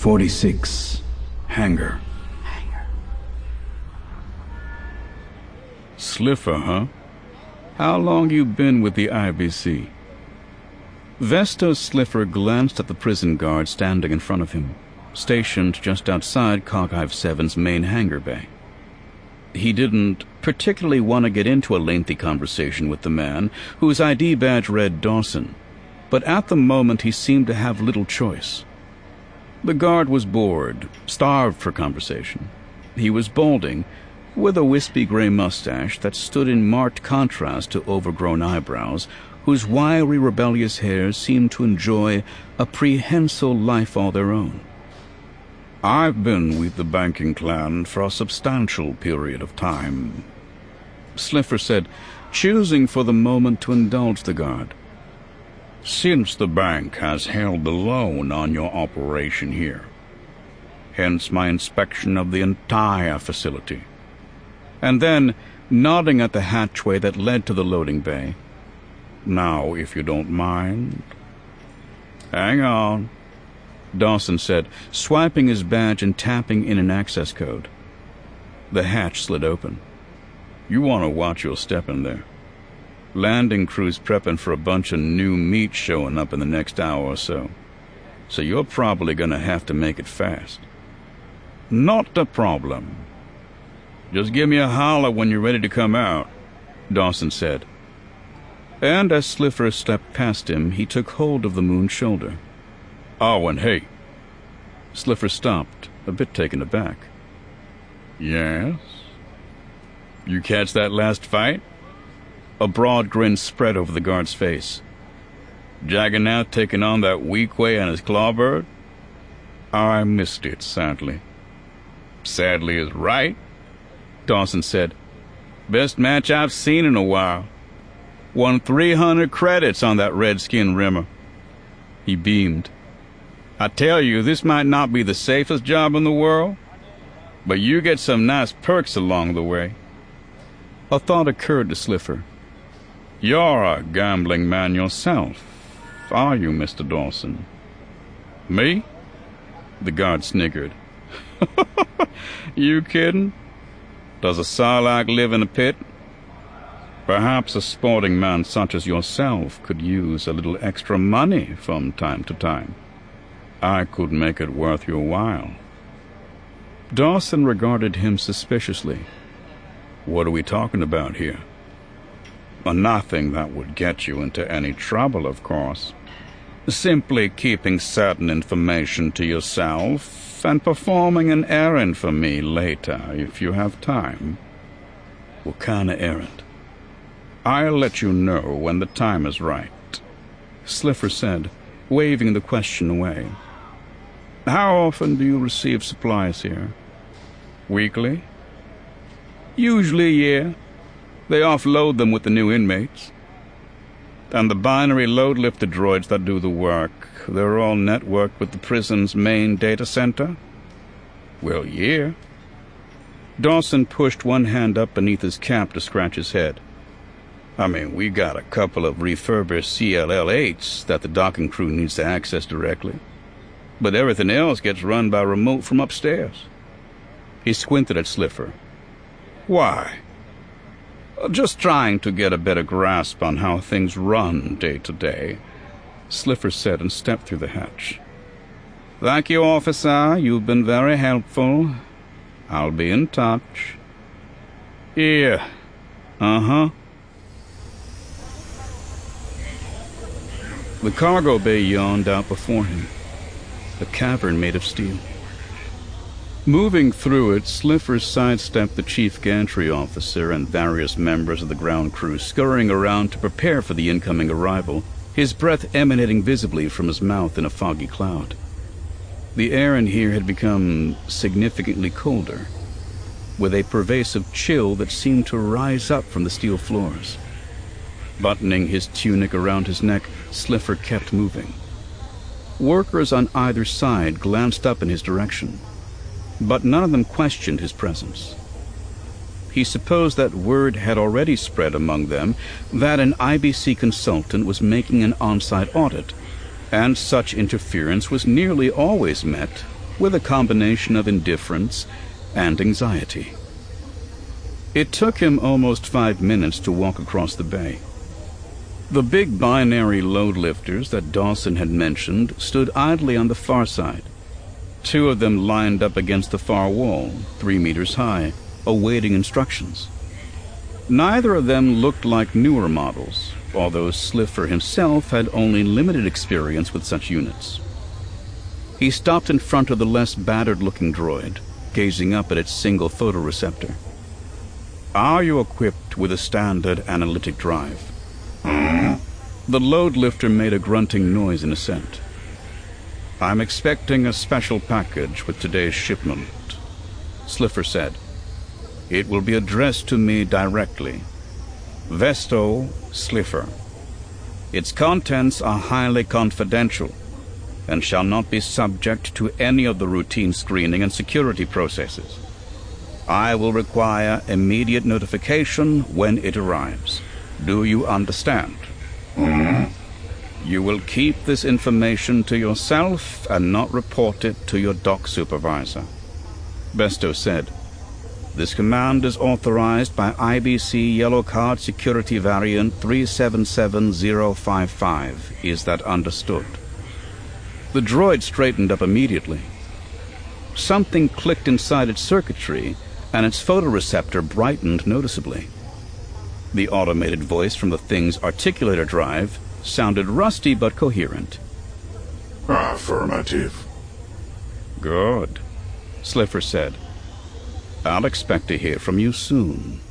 46. Hangar. Slipher, huh? How long you been with the IBC? Vestos Slipher glanced at the prison guard standing in front of him, stationed just outside Coghive 7's main hangar bay. He didn't particularly want to get into a lengthy conversation with the man whose ID badge read Dawson, but at the moment he seemed to have little choice. The guard was bored, starved for conversation. He was balding, with a wispy gray mustache that stood in marked contrast to overgrown eyebrows, whose wiry, rebellious hairs seemed to enjoy a prehensile life all their own. "I've been with the banking clan for a substantial period of time," Slipher said, choosing for the moment to indulge the guard. "Since the bank has held the loan on your operation here. Hence my inspection of the entire facility." And then, nodding at the hatchway that led to the loading bay, "Now, if you don't mind." "Hang on," Dawson said, swiping his badge and tapping in an access code. The hatch slid open. "You want to watch your step in there. Landing crew's prepping for a bunch of new meat showing up in the next hour or so. So you're probably going to have to make it fast." "Not a problem. Just give me a holler when you're ready to come out," Dawson said. And as Slipher stepped past him, he took hold of the Moon's shoulder. "Oh, and hey." Slipher stopped, a bit taken aback. "Yes? You catch that last fight?" A broad grin spread over the guard's face. "Jaggernaut taking on that Weequay and his clawbird?" "I missed it, sadly." "Sadly is right," Dawson said. "Best match I've seen in a while. Won 300 credits on that redskin rimmer." He beamed. "I tell you, this might not be the safest job in the world, but you get some nice perks along the way." A thought occurred to Slipher. "You're a gambling man yourself, are you, Mr. Dawson?" "Me?" The guard sniggered. "You kidding? Does a Sarlacc live in a pit? Perhaps a sporting man such as yourself could use a little extra money from time to time. I could make it worth your while." Dawson regarded him suspiciously. "What are we talking about here?" "Nothing that would get you into any trouble, of course. Simply keeping certain information to yourself and performing an errand for me later, if you have time." "What kind of errand?" "I'll let you know when the time is right," Slipher said, waving the question away. "How often do you receive supplies here?" "Weekly?" "Usually a year. They offload them with the new inmates." "And the binary load lifter droids that do the work, they're all networked with the prison's main data center?" "Well, yeah." Dawson pushed one hand up beneath his cap to scratch his head. "I mean, we got a couple of refurbished CLL-8s that the docking crew needs to access directly, but everything else gets run by remote from upstairs." He squinted at Slipher. "Why?" "Just trying to get a better grasp on how things run day to day," Slipher said and stepped through the hatch. "Thank you, officer. You've been very helpful. I'll be in touch." "Yeah. Uh-huh." The cargo bay yawned out before him, a cavern made of steel. Moving through it, Slipher sidestepped the chief gantry officer and various members of the ground crew scurrying around to prepare for the incoming arrival, his breath emanating visibly from his mouth in a foggy cloud. The air in here had become significantly colder, with a pervasive chill that seemed to rise up from the steel floors. Buttoning his tunic around his neck, Slipher kept moving. Workers on either side glanced up in his direction, but none of them questioned his presence. He supposed that word had already spread among them that an IBC consultant was making an on-site audit, and such interference was nearly always met with a combination of indifference and anxiety. It took him almost 5 minutes to walk across the bay. The big binary load lifters that Dawson had mentioned stood idly on the far side. 2 of them lined up against the far wall, 3 meters high, awaiting instructions. Neither of them looked like newer models, although Slipher himself had only limited experience with such units. He stopped in front of the less battered-looking droid, gazing up at its single photoreceptor. "Are you equipped with a standard analytic drive?" The load lifter made a grunting noise in assent. "I'm expecting a special package with today's shipment," Slipher said. "It will be addressed to me directly. Vesto Slipher. Its contents are highly confidential and shall not be subject to any of the routine screening and security processes. I will require immediate notification when it arrives. Do you understand? You will keep this information to yourself and not report it to your dock supervisor," Vesto said. "This command is authorized by IBC Yellow Card Security Variant 377055. Is that understood?" The droid straightened up immediately. Something clicked inside its circuitry, and its photoreceptor brightened noticeably. The automated voice from the thing's articulator drive sounded rusty but coherent. "Affirmative." "Good," Slipher said. "I'll expect to hear from you soon."